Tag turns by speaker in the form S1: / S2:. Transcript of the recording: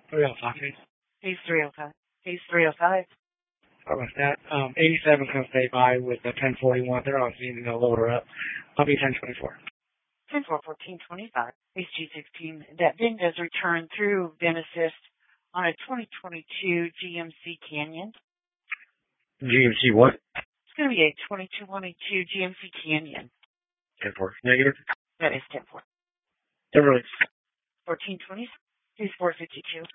S1: 305.
S2: Phase 305. Phase 305.
S1: How about that? 87 can stay by with the 1041. They're all seeming to lower up. I'll be 1024.
S2: 10-4, 1425. Phase G16. That VIN does return through VIN Assist on a 2022 GMC Canyon.
S1: GMC what?
S2: It's going to be a 2222 GMC Canyon.
S1: 10-4. Negative?
S2: That is 10-4.
S1: They're really
S2: 1420. Phase 452.